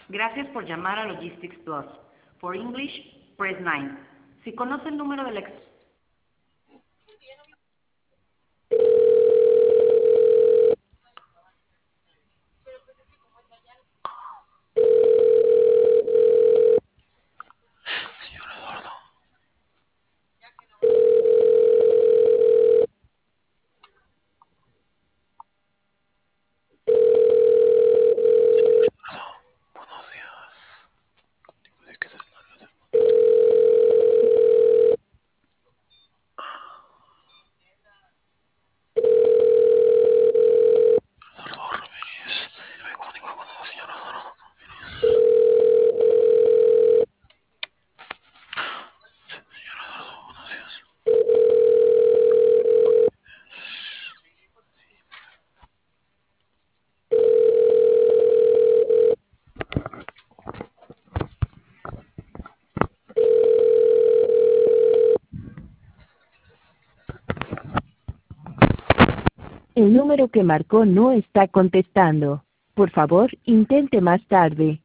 Gracias por llamar a Logistics Plus. For English, press 9. Si conoce el número de la Señor Eduardo. Eduardo, buenos días. ¿De qué te hablas? Eduardo Ramírez. Me comunico con el señor Eduardo Ramírez. Señor Eduardo, buenos días. El número que marcó no está contestando. Por favor, intente más tarde.